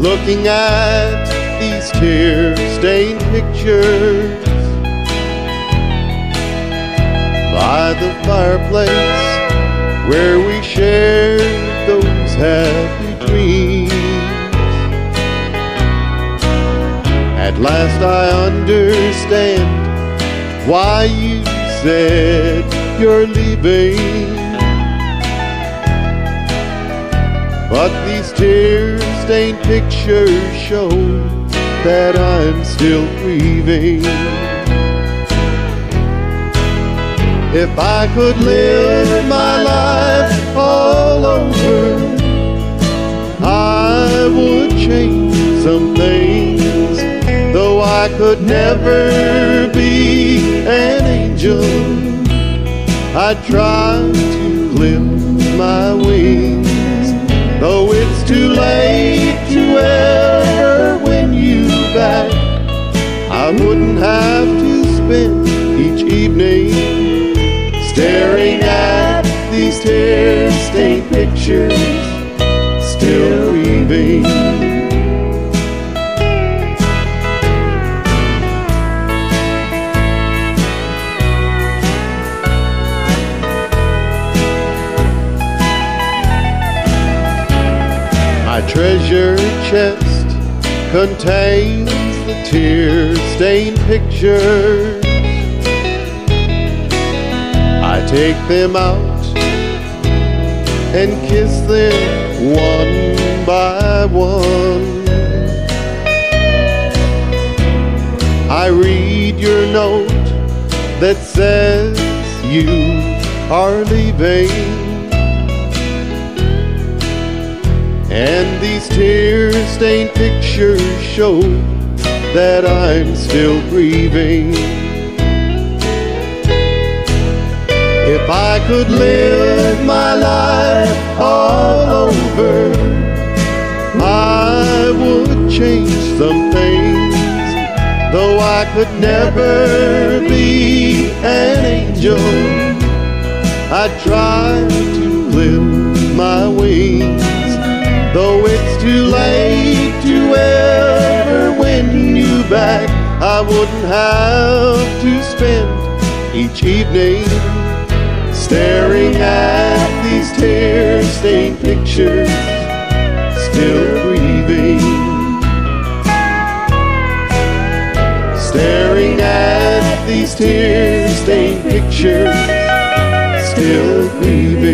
looking at these tear-stained pictures by the fireplace where we shared those happy dreams. At last I understand why you said you're leaving, but these tear-stained pictures show that I'm still grieving. If I could live my life all over, I would change some things. Though I could never be an angel, I'd try to clip my wings. Though it's too late to ever win you back, I wouldn't have to spend each evening staring at these tear-stained pictures, still grieving. My treasure chest contains the tear-stained pictures. I take them out and kiss them one by one. I read your note that says you are leaving, and these tear-stained pictures show that I'm still grieving. If I could live my life all over, I would change some things. Though I could never be an angel, I'd try to clip my wings. Though it's too late to ever win you back, I wouldn't have to spend each evening staring at these tear-stained pictures, still grieving. Staring at these tear-stained pictures, still grieving.